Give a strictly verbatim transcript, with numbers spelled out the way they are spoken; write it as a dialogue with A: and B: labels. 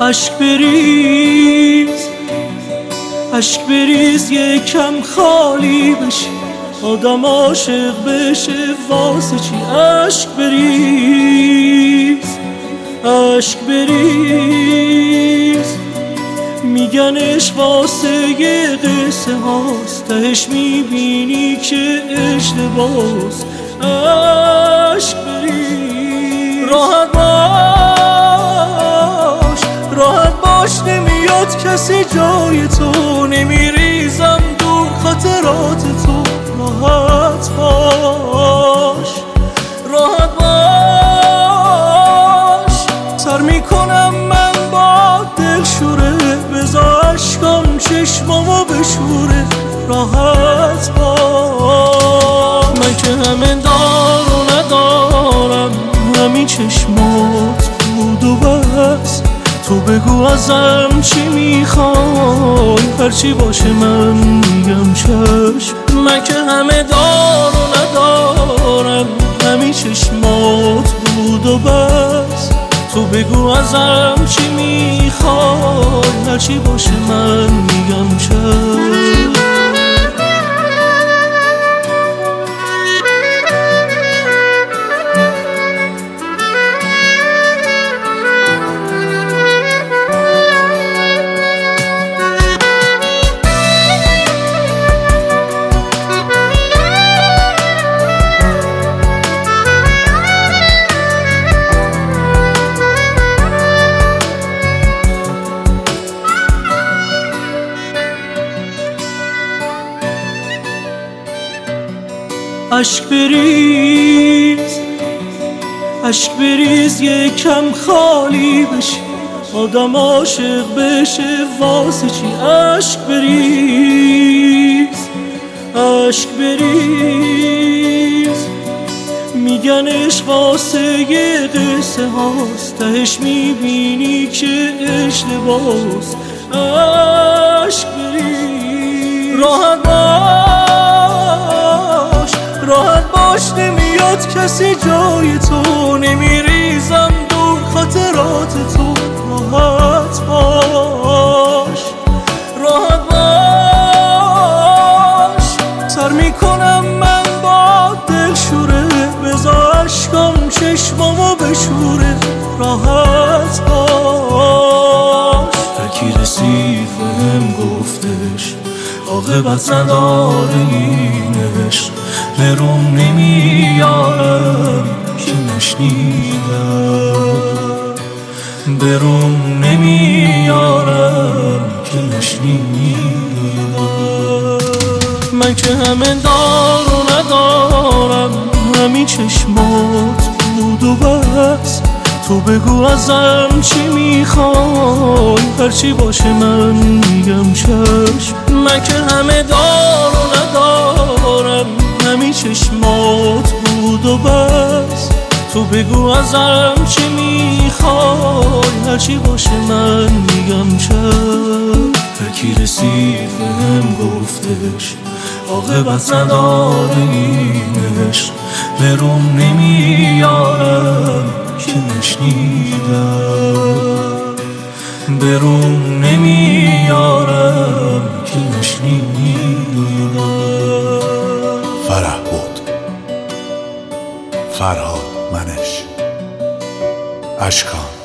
A: اشک بریز اشک بریز یکم خالی بشی، آدم عاشق بشه واسه چی؟ اشک بریز اشک بریز میگنش واسه یه قصه هاست، تهش میبینی که اشتباس. اشک بریز راحت باش راحت باش نمیاد کسی جای تو، نمیریزم دور خاطرات تو. راحت باش راحت باش سر میکنم من با دل شوره، بذار اشکام چشمامو بشوره. راحت باش من که همه دار و ندارم، همین چشمات بود و بس. تو بگو ازم چی میخوای، هرچی باشه من میگم چشم. من که همه دار و ندارم، همین چشمات بود و بس. تو بگو ازم چی میخوای، هرچی باشه من میگم چشم. اشک بریز اشک بریز یکم خالی بشی، آدم عاشق بشه واسه چی؟ اشک بریز اشک بریز میگنش واسه یه قصه هاست، تهش میبینی که اشتباس. اشک بریز راحت باش راحت باش نمیاد کسی جای تو، نمیریزم دور خاطرات تو. راحت باش راحت باش سر میکنم من با دل شوره، بذار اشکام چشمامو بشوره. راحت باش تکی رسید بهم گفتش عاقبت نداره اینش، برام نمیارم که نشنیدم، برام نمیارم که نشنیدم. من که همه دار و ندارم، همین چشمات بود و بس. تو بگو ازم چی میخوای، هرچی باشه من میگم چشم. من که همه دار و ندارم، همین چشمات بود و بس. تو بگو ازم چی میخوای، هرچی باشه من میگم چشم. هرکی رسید بهم گفتش عاقبت نداره اینش، برام نمیارم که نشنیدم، برام نمیارم که نشنیدم.
B: فرح بود فرهاد منش اشکان